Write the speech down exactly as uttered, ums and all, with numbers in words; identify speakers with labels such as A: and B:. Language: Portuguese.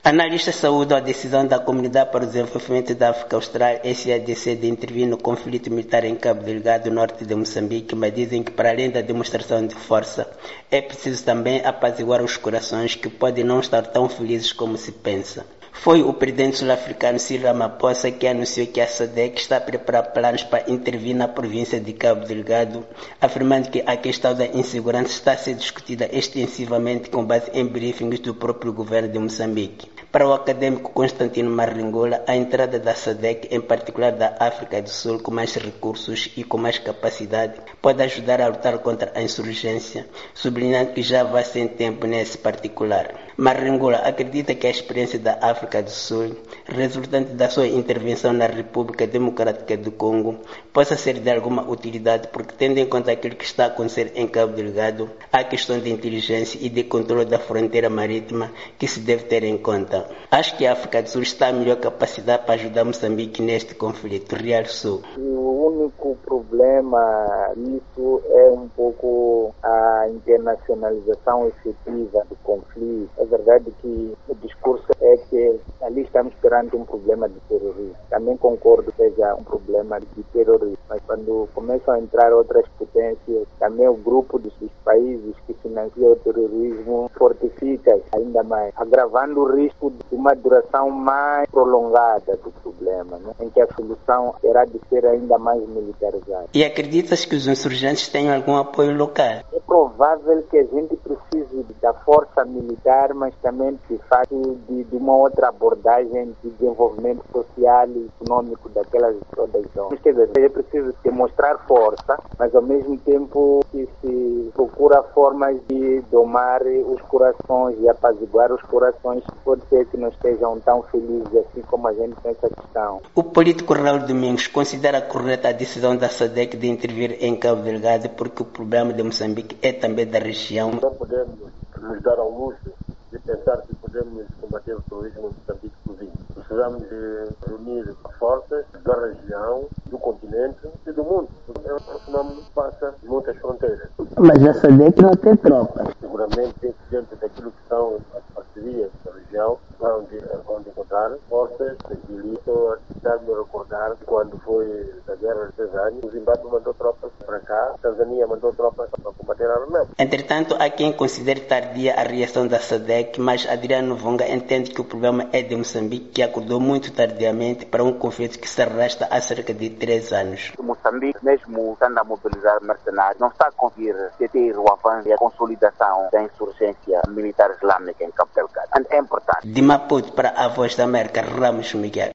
A: Analistas saúdam a decisão da Comunidade para o Desenvolvimento da África Austral, S A D C, de intervir no conflito militar em Cabo Delgado, norte de Moçambique, mas dizem que, para além da demonstração de força, é preciso também apaziguar os corações que podem não estar tão felizes como se pensa. Foi o presidente sul-africano Cyril Ramaphosa que anunciou que a S A D C está a preparar planos para intervir na província de Cabo Delgado, afirmando que a questão da insegurança está a ser discutida extensivamente com base em briefings do próprio governo de Moçambique. Para o acadêmico Constantino Marringola, a entrada da S A D C, em particular da África do Sul, com mais recursos e com mais capacidade, pode ajudar a lutar contra a insurgência, sublinhando que já vai sem tempo nesse particular. Marringola acredita que a experiência da África do Sul, resultante da sua intervenção na República Democrática do Congo, possa ser de alguma utilidade, porque, tendo em conta aquilo que está a acontecer em Cabo Delgado, há a questão de inteligência e de controle da fronteira marítima que se deve ter em conta. Acho que a África do Sul está a melhor capacidade para ajudar Moçambique neste conflito, realçou.
B: O único problema nisso é um pouco a internacionalização efetiva do conflito. É verdade que o discurso é que ali estamos perante um problema de terrorismo. Também concordo que seja um problema de terrorismo, mas quando começam a entrar outras potências, também o grupo dos, dos países que financiam o terrorismo fortifica ainda mais, agravando o risco de uma duração mais prolongada do problema, né? Em que a solução terá de ser ainda mais militarizada.
A: E acreditas que os insurgentes tenham algum apoio local?
B: É provável que a gente precise da força militar, mas também, de fato, de, de uma outra abordagem de desenvolvimento social e econômico daquelas todas zonas. Quer dizer, é preciso demonstrar força, mas ao mesmo tempo que se procura formas de domar os corações e apaziguar os corações, pode ser que não estejam tão felizes assim como a gente pensa que estão.
A: O político Raul Domingos considera correta a decisão da S A D C de intervir em Cabo Delgado, porque o problema de Moçambique é também da região.
C: Não podemos nos dar ao luxo de pensar que podemos combater o terrorismo em Moçambique sozinho. Precisamos de reunir forças da região, do continente e do mundo. É um fenómeno que passa muitas fronteiras.
A: Mas a S A D C não tem tropas.
C: Seguramente, dentro daquilo que são as parcerias da região, vão de, vão de encontrar forças. E estou a me recordar quando foi da guerra de seis anos, o Zimbábue mandou tropas para cá, a Tanzânia mandou tropas para combater a Armênia.
A: Entretanto, há quem considere tardia a reação da S A D C, mas Adriano Vonga entende que o problema é de Moçambique, que acordou muito tardiamente para um conflito que se arrasta há cerca de três anos.
D: Moçambique, mesmo estando a mobilizar mercenários, não está a conseguir deter o avanço e a consolidação da insurgência militar islâmica em Cabo Delgado. É importante.
A: De Maputo para a Voz da América, Ramos Miguel.